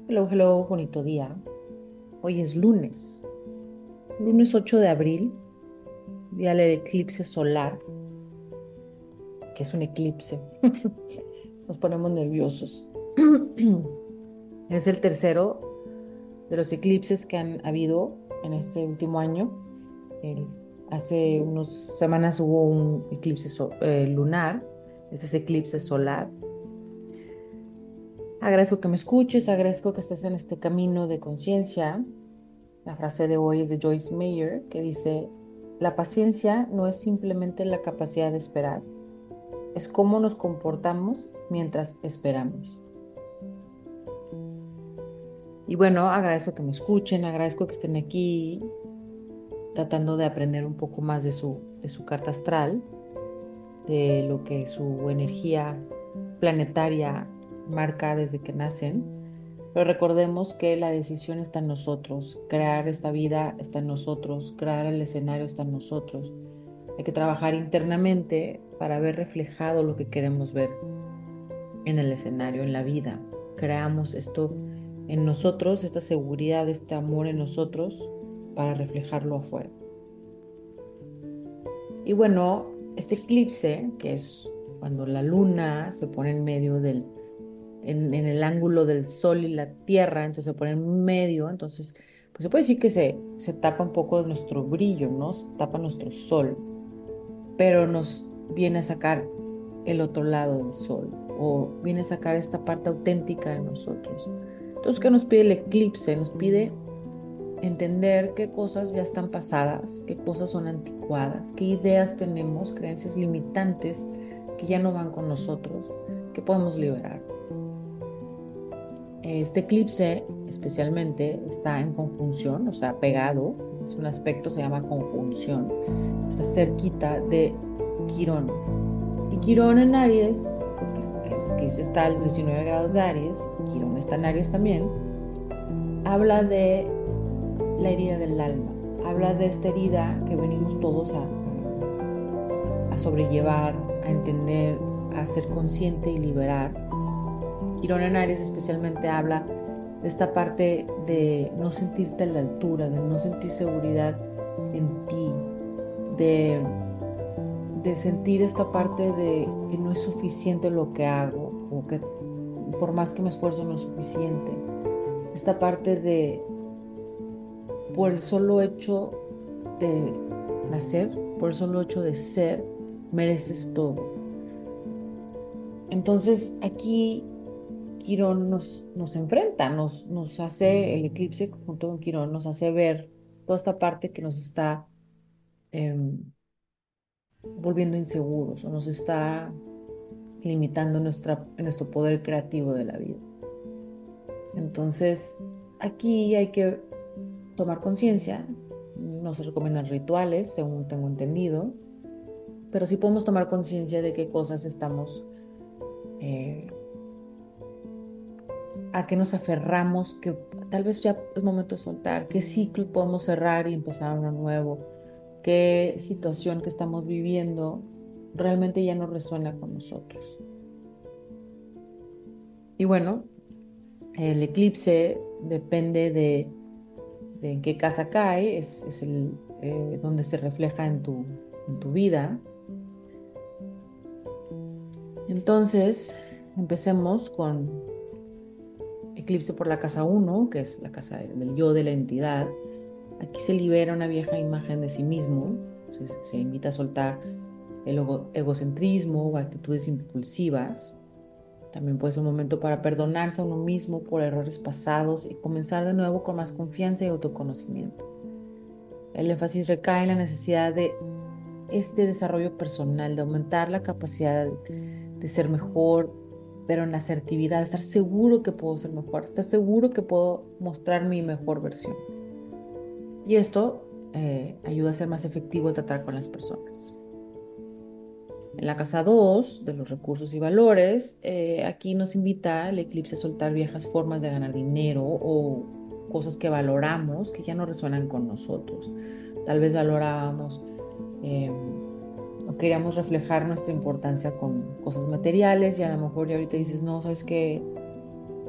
Hello, hello, bonito día. Hoy es lunes 8 de abril, día del eclipse solar, que es un eclipse. Nos ponemos nerviosos. Es el tercero de los eclipses que han habido en este último año. El- Hace unas semanas hubo un eclipse lunar, ese es eclipse solar. Agradezco que me escuches, agradezco que estés en este camino de conciencia. La frase de hoy es de Joyce Meyer, que dice, la paciencia no es simplemente la capacidad de esperar, es cómo nos comportamos mientras esperamos. Y bueno, agradezco que me escuchen, agradezco que estén aquí tratando de aprender un poco más de su carta astral, de lo que su energía planetaria marca desde que nacen. Pero recordemos que la decisión está en nosotros, crear esta vida está en nosotros, crear el escenario está en nosotros. Hay que trabajar internamente para ver reflejado lo que queremos ver en el escenario, en la vida. Creamos esto en nosotros, esta seguridad, este amor en nosotros para reflejarlo afuera. Y bueno, este eclipse, que es cuando la luna se pone en medio en el ángulo del sol y la tierra, entonces se pone en medio, entonces, pues se puede decir que se tapa un poco de nuestro brillo, ¿no? Se tapa nuestro sol, pero nos viene a sacar el otro lado del sol, o viene a sacar esta parte auténtica de nosotros. Entonces, ¿qué nos pide el eclipse? Nos pide entender qué cosas ya están pasadas, qué cosas son anticuadas, qué ideas tenemos, creencias limitantes que ya no van con nosotros, que podemos liberar. Este eclipse especialmente está en conjunción, o sea, pegado, es un aspecto, se llama conjunción, está cerquita de Quirón. Y Quirón en Aries, porque el eclipse está a los 19 grados de Aries, Quirón está en Aries también, habla de la herida del alma, habla de esta herida que venimos todos a sobrellevar, a entender, a ser consciente y liberar. Quirón en Aries especialmente habla de esta parte de no sentirte a la altura, de no sentir seguridad en ti, de, de sentir esta parte de que no es suficiente lo que hago, o que por más que me esfuerzo no es suficiente. Esta parte de, por el solo hecho de nacer, por el solo hecho de ser, mereces todo. Entonces aquí Quirón nos enfrenta, nos hace el eclipse junto con Quirón, nos hace ver toda esta parte que nos está volviendo inseguros o nos está limitando nuestro poder creativo de la vida. Entonces, aquí hay que tomar conciencia, no se recomiendan rituales, según tengo entendido, pero sí podemos tomar conciencia de qué cosas estamos eh, a qué nos aferramos, que tal vez ya es momento de soltar, qué ciclo podemos cerrar y empezar uno nuevo, qué situación que estamos viviendo realmente ya no resuena con nosotros. Y bueno, el eclipse depende de en qué casa cae, es donde se refleja en tu vida. Entonces, empecemos con eclipse por la casa uno, que es la casa del yo, de la entidad. Aquí se libera una vieja imagen de sí mismo, se invita a soltar el egocentrismo o actitudes impulsivas. También puede ser un momento para perdonarse a uno mismo por errores pasados y comenzar de nuevo con más confianza y autoconocimiento. El énfasis recae en la necesidad de este desarrollo personal, de aumentar la capacidad de ser mejor, pero en la asertividad, estar seguro que puedo ser mejor, estar seguro que puedo mostrar mi mejor versión. Y esto ayuda a ser más efectivo el tratar con las personas. En la casa 2 de los recursos y valores, aquí nos invita el eclipse a soltar viejas formas de ganar dinero o cosas que valoramos que ya no resuenan con nosotros. Tal vez valorábamos eh, o queríamos reflejar nuestra importancia con cosas materiales y a lo mejor ya ahorita dices, no, ¿sabes qué?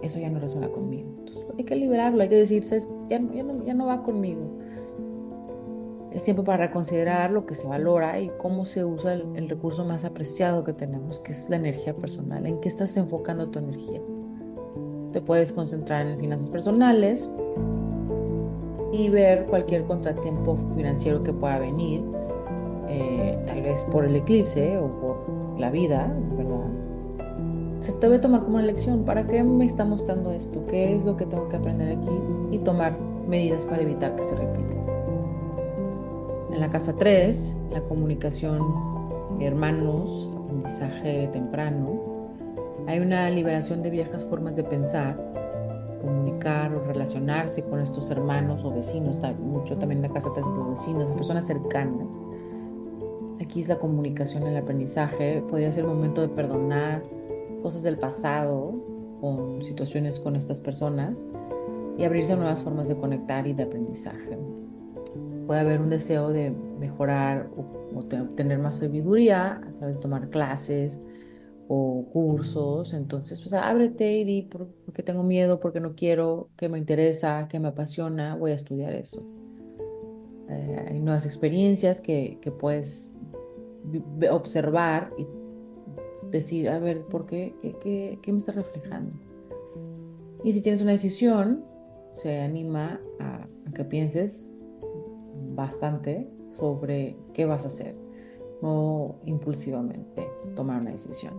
eso ya no resuena conmigo. Entonces hay que liberarlo, hay que decir, "¿Sabes? Ya no va conmigo". Es tiempo para reconsiderar lo que se valora y cómo se usa el recurso más apreciado que tenemos, que es la energía personal. ¿En qué estás enfocando tu energía? Te puedes concentrar en finanzas personales y ver cualquier contratiempo financiero que pueda venir, tal vez por el eclipse o por la vida, ¿verdad? Se debe tomar como una lección. ¿Para qué me está mostrando esto? ¿Qué es lo que tengo que aprender aquí? Y tomar medidas para evitar que se repita. En la casa 3, la comunicación de hermanos, aprendizaje temprano, hay una liberación de viejas formas de pensar, comunicar o relacionarse con estos hermanos o vecinos, mucho también en la casa 3 de los vecinos, las personas cercanas. Aquí es la comunicación, el aprendizaje. Podría ser el momento de perdonar cosas del pasado con situaciones con estas personas y abrirse a nuevas formas de conectar y de aprendizaje. Puede haber un deseo de mejorar o tener más sabiduría a través de tomar clases o cursos. Entonces, pues ábrete y di por qué tengo miedo, porque no quiero, qué me interesa, qué me apasiona, voy a estudiar eso. Hay nuevas experiencias que puedes observar y decir, a ver, ¿por qué? ¿Qué me está reflejando? Y si tienes una decisión, se anima a que pienses bastante sobre qué vas a hacer, no impulsivamente tomar una decisión.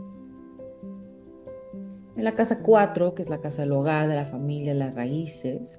En la casa 4, que es la casa del hogar, de la familia, las raíces,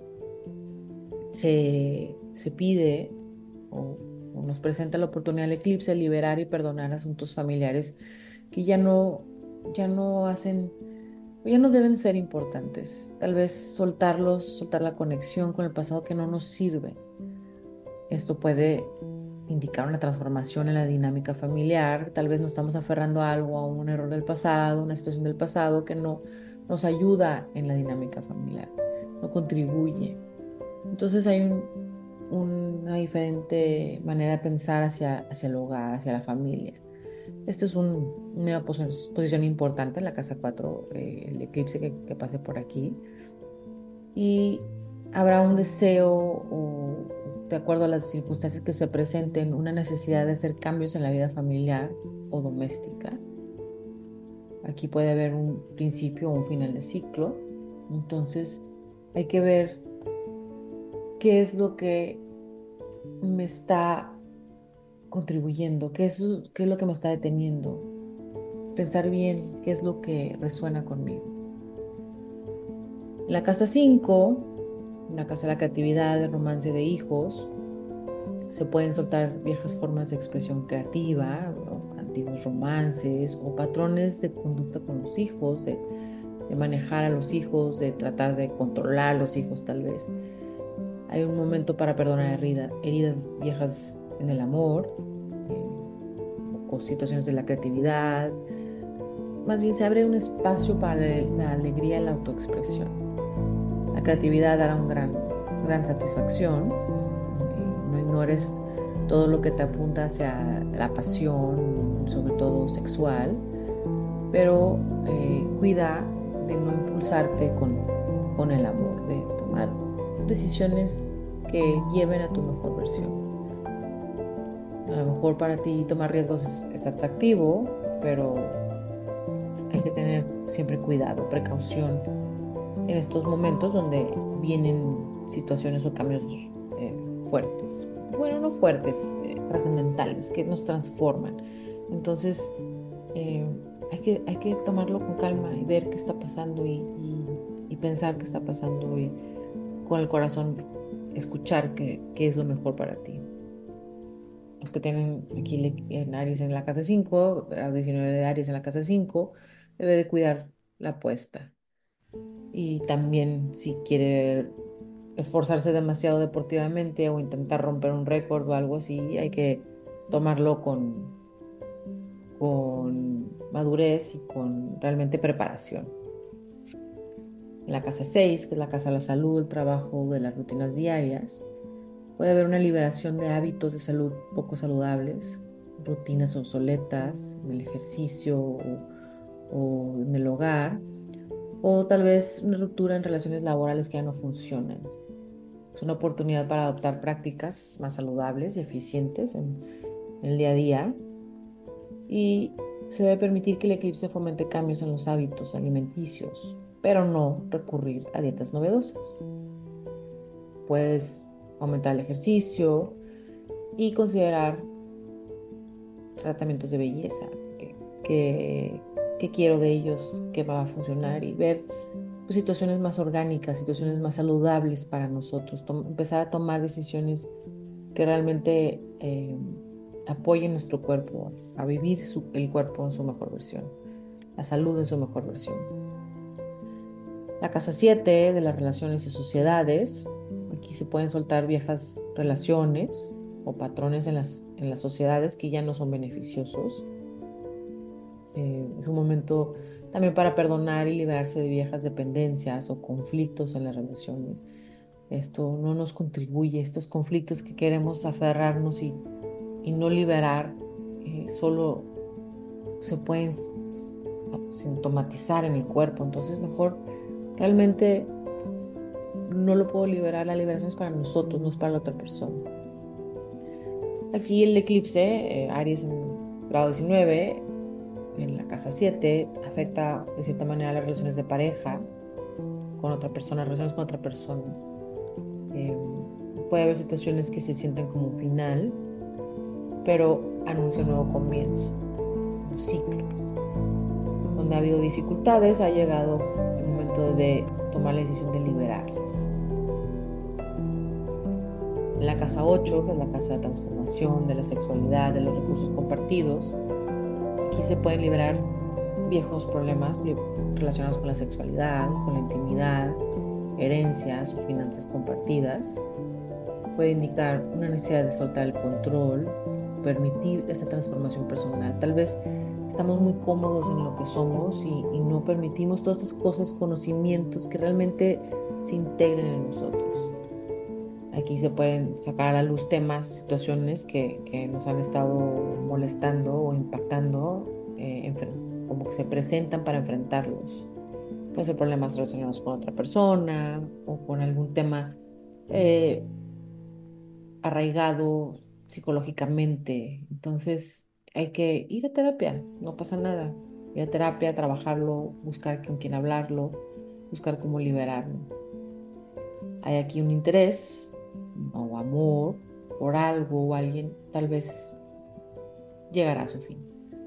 se pide o nos presenta la oportunidad del eclipse de liberar y perdonar asuntos familiares que ya no hacen, ya no deben ser importantes. Tal vez soltarlos, soltar la conexión con el pasado que no nos sirve. Esto puede indicar una transformación en la dinámica familiar. Tal vez nos estamos aferrando a algo, a un error del pasado, una situación del pasado que no nos ayuda en la dinámica familiar, no contribuye. Entonces hay una diferente manera de pensar hacia el hogar, hacia la familia. Esta es una posición importante en la casa 4, el eclipse que pase por aquí. Y habrá un deseo o, de acuerdo a las circunstancias que se presenten, una necesidad de hacer cambios en la vida familiar o doméstica. Aquí puede haber un principio o un final de ciclo. Entonces hay que ver qué es lo que me está contribuyendo, qué es lo que me está deteniendo. Pensar bien qué es lo que resuena conmigo. En la casa 5, la casa de la creatividad, del romance de hijos, se pueden soltar viejas formas de expresión creativa, ¿no? Antiguos romances o patrones de conducta con los hijos, de manejar a los hijos, de tratar de controlar a los hijos tal vez. Hay un momento para perdonar heridas viejas en el amor, con situaciones de la creatividad. Más bien se abre un espacio para la alegría y la autoexpresión. La creatividad dará gran satisfacción. No ignores todo lo que te apunta hacia la pasión, sobre todo sexual, pero cuida de no impulsarte con el amor, de tomar decisiones que lleven a tu mejor versión. A lo mejor para ti tomar riesgos es atractivo, pero hay que tener siempre cuidado, precaución en estos momentos donde vienen situaciones o cambios fuertes. Bueno, no fuertes, trascendentales, que nos transforman. Entonces, eh, hay que tomarlo con calma y ver qué está pasando y pensar qué está pasando y con el corazón escuchar qué es lo mejor para ti. Los que tienen aquí en Aries en la casa 5, grado 19 de Aries en la casa 5, debe de cuidar la apuesta. Y también si quiere esforzarse demasiado deportivamente o intentar romper un récord o algo así, hay que tomarlo con madurez y con realmente preparación. En la casa 6, que es la casa de la salud, el trabajo, de las rutinas diarias, puede haber una liberación de hábitos de salud poco saludables, rutinas obsoletas en el ejercicio o en el hogar. o tal vez una ruptura en relaciones laborales que ya no funcionan. Es una oportunidad para adoptar prácticas más saludables y eficientes en el día a día, y se debe permitir que el eclipse fomente cambios en los hábitos alimenticios, pero no recurrir a dietas novedosas. Puedes aumentar el ejercicio y considerar tratamientos de belleza, qué quiero de ellos, qué va a funcionar, y ver pues, situaciones más orgánicas, situaciones más saludables para nosotros, empezar a tomar decisiones que realmente apoyen nuestro cuerpo, a vivir el cuerpo en su mejor versión, la salud en su mejor versión. La casa 7 de las relaciones y sociedades, aquí se pueden soltar viejas relaciones o patrones en las sociedades que ya no son beneficiosos. Es un momento también para perdonar y liberarse de viejas dependencias o conflictos en las relaciones. Esto no nos contribuye, estos conflictos que queremos aferrarnos y no liberar, solo se pueden sintomatizar en el cuerpo. Entonces mejor realmente no lo puedo liberar, la liberación es para nosotros, no es para la otra persona. Aquí el eclipse, Aries en grado 19, en la casa 7, afecta de cierta manera las relaciones de pareja con otra persona, relaciones con otra persona. Puede haber situaciones que se sienten como un final, pero anuncia un nuevo comienzo, un ciclo. Donde ha habido dificultades, ha llegado el momento de tomar la decisión de liberarlas. En la casa 8, que es la casa de transformación, de la sexualidad, de los recursos compartidos, aquí se pueden liberar viejos problemas relacionados con la sexualidad, con la intimidad, herencias o finanzas compartidas. Puede indicar una necesidad de soltar el control, permitir esta transformación personal. Tal vez estamos muy cómodos en lo que somos y no permitimos todas estas cosas, conocimientos que realmente se integren en nosotros. Aquí se pueden sacar a la luz temas, situaciones que nos han estado molestando o impactando, como que se presentan para enfrentarlos. Pueden ser problemas relacionados con otra persona o con algún tema arraigado psicológicamente. Entonces hay que ir a terapia, no pasa nada. Ir a terapia, trabajarlo, buscar con quién hablarlo, buscar cómo liberarlo. Hay aquí un interés o amor por algo o alguien, tal vez llegará a su fin.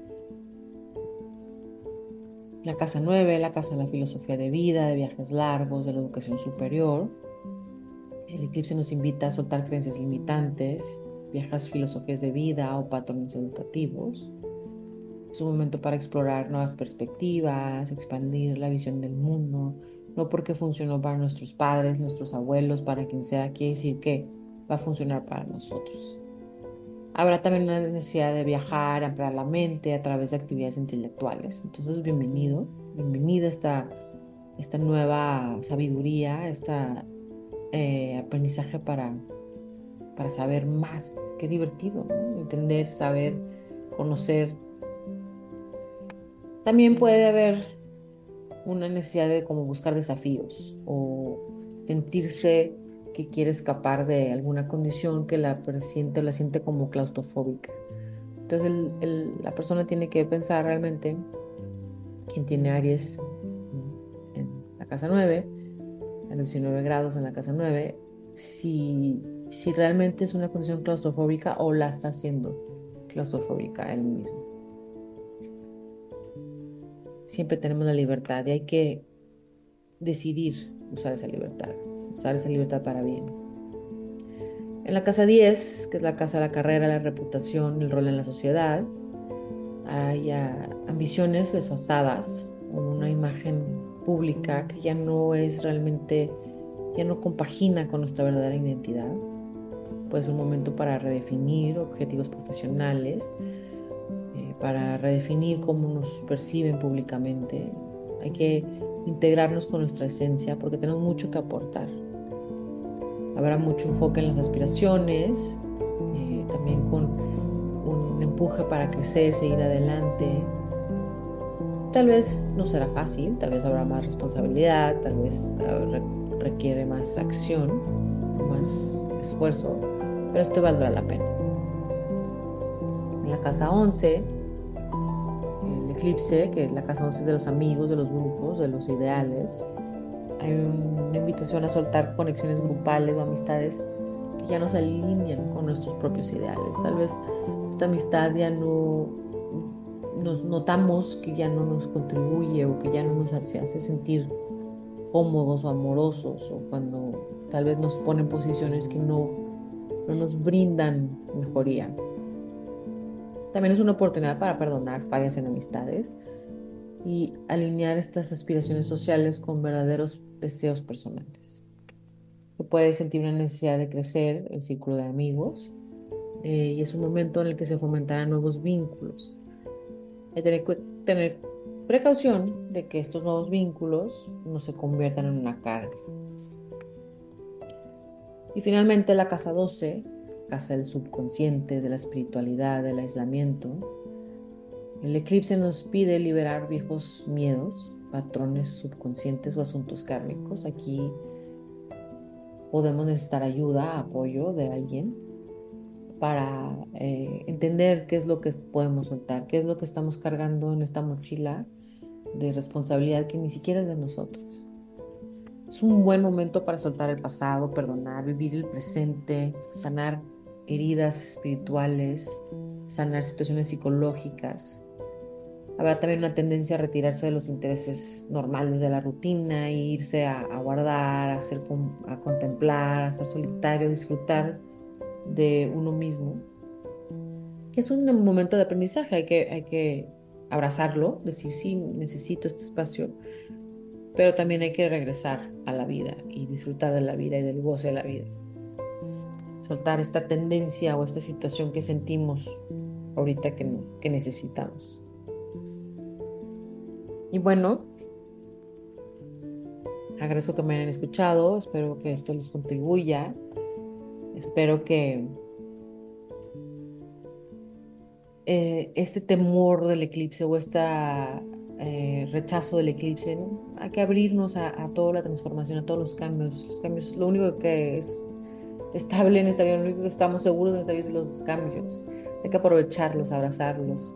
La casa 9, la casa de la filosofía de vida, de viajes largos, de la educación superior. El eclipse nos invita a soltar creencias limitantes, viejas filosofías de vida o patrones educativos. Es un momento para explorar nuevas perspectivas, expandir la visión del mundo. No porque funcionó para nuestros padres, nuestros abuelos, para quien sea, quiere decir que va a funcionar para nosotros. Habrá también una necesidad de viajar, ampliar la mente a través de actividades intelectuales. Entonces, bienvenida esta nueva sabiduría, aprendizaje para saber más. Qué divertido, ¿no? Entender, saber, conocer. También puede haber una necesidad de como buscar desafíos o sentirse que quiere escapar de alguna condición que la presiente o la siente como claustrofóbica. Entonces la persona tiene que pensar realmente, quien tiene Aries en la casa 9, en los 19 grados en la casa 9, si realmente es una condición claustrofóbica o la está haciendo claustrofóbica él mismo. Siempre tenemos la libertad y hay que decidir usar esa libertad para bien. En la casa 10, que es la casa de la carrera, la reputación, el rol en la sociedad, hay ambiciones desfasadas, una imagen pública que ya no es realmente, ya no compagina con nuestra verdadera identidad. Puede ser un momento para redefinir objetivos profesionales, para redefinir cómo nos perciben públicamente. Hay que integrarnos con nuestra esencia porque tenemos mucho que aportar. Habrá mucho enfoque en las aspiraciones, también con un empuje para crecer, seguir adelante. Tal vez no será fácil, tal vez habrá más responsabilidad, tal vez requiere más acción, más esfuerzo, pero esto valdrá la pena. En la casa 11, el eclipse, que la casa 11 es de los amigos, de los grupos, de los ideales, hay una invitación a soltar conexiones grupales o amistades que ya no se alinean con nuestros propios ideales. Tal vez esta amistad ya no nos notamos que ya no nos contribuye o que ya no nos hace sentir cómodos o amorosos, o cuando tal vez nos ponen posiciones que no nos brindan mejoría. También es una oportunidad para perdonar fallas en amistades y alinear estas aspiraciones sociales con verdaderos deseos personales. Se puede sentir una necesidad de crecer el círculo de amigos, y es un momento en el que se fomentarán nuevos vínculos. Hay que tener precaución de que estos nuevos vínculos no se conviertan en una carga. Y finalmente la casa 12, casa del subconsciente, de la espiritualidad, del aislamiento. El eclipse nos pide liberar viejos miedos, patrones subconscientes o asuntos kármicos. Aquí podemos necesitar ayuda, apoyo de alguien para entender qué es lo que podemos soltar, qué es lo que estamos cargando en esta mochila de responsabilidad que ni siquiera es de nosotros. Es un buen momento para soltar el pasado, perdonar, vivir el presente, sanar heridas espirituales, sanar situaciones psicológicas. Habrá también una tendencia a retirarse de los intereses normales de la rutina e irse a guardar, a contemplar, a estar solitario, a disfrutar de uno mismo, que es un momento de aprendizaje. Hay que abrazarlo, decir sí, necesito este espacio, pero también hay que regresar a la vida y disfrutar de la vida y del goce de la vida. Soltar esta tendencia o esta situación que sentimos ahorita que necesitamos. Y bueno, agradezco que me hayan escuchado, espero que esto les contribuya, espero que este temor del eclipse o este rechazo del eclipse, ¿no? Hay que abrirnos a toda la transformación, a todos los cambios. Los cambios, lo único que es estable en esta vida, lo único que estamos seguros en esta vida es los cambios. Hay que aprovecharlos, abrazarlos,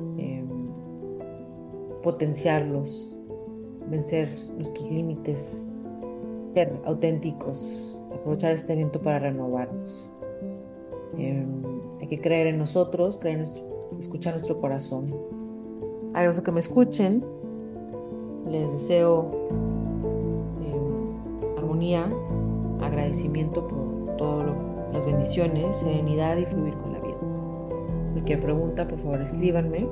potenciarlos, vencer nuestros límites, ser auténticos, aprovechar este evento para renovarnos. Hay que creer en nosotros, escuchar nuestro corazón. Agradezco que me escuchen. Les deseo armonía, agradecimiento por todas las bendiciones, serenidad y fluir con la vida. Cualquier pregunta, por favor, escríbanme.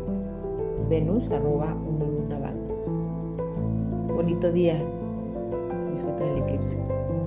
Venus@unolunabandas. Bonito día. Disfruten el eclipse.